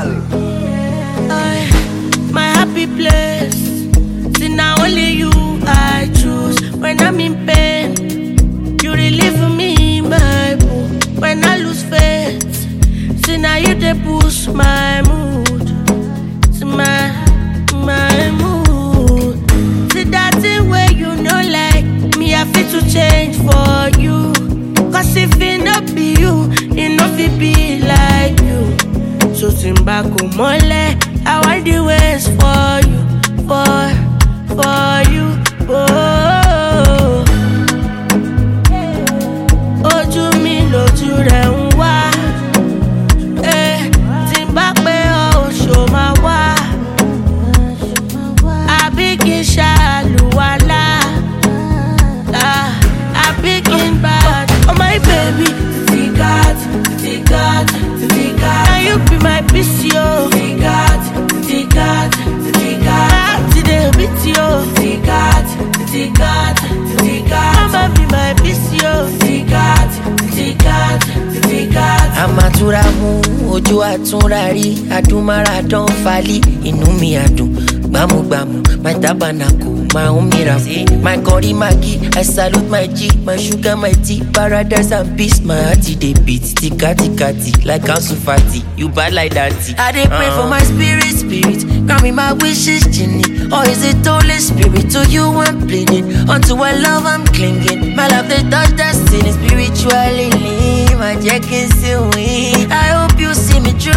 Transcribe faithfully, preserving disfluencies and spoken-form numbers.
I, my happy place. See now only you I choose. When I'm in pain, you relieve me, my boo. When I lose faith, see now you they push my mood. See my, my mood. See that thing where you know like me, I feel to change for you. Cause if it not be you, it not fit be like you. So Timbako mole, I want the ways for you, for, for you, oh. Ojú mi lójú rẹ̀ ń wá, eh. Timbakpe o ṣo ma wá, àbí kí n ṣàlùwàlá, ah, àbí kí n bad. Oh my baby, Tigat, Tigat, Tigat. Now you be my P C O. Tigat, Tigat, Tigat. Today beat you. Tigat, Tigat, Tigat. Mama be my P C O. Tigat, Tigat, Tigat. Amatura mu, ojú àtúnrárí, adúmára dán falí, inú mi àdùn, gbámúgbámú, my tabernacle, my own miracle, my curry Maggi, I salute my G, my sugar, my tea, paradise and peace, my hearty dey beat, tika tika tika, like Ansu Fati, you bad like that. I dey pray uh-huh. for my spirit, spirit, grant me my wishes, genie, or is it Holy Spirit? To you I'm pleading, unto my love I'm clinging, my love they touch destiny, spiritually, my jacket still win. I hope you see me through.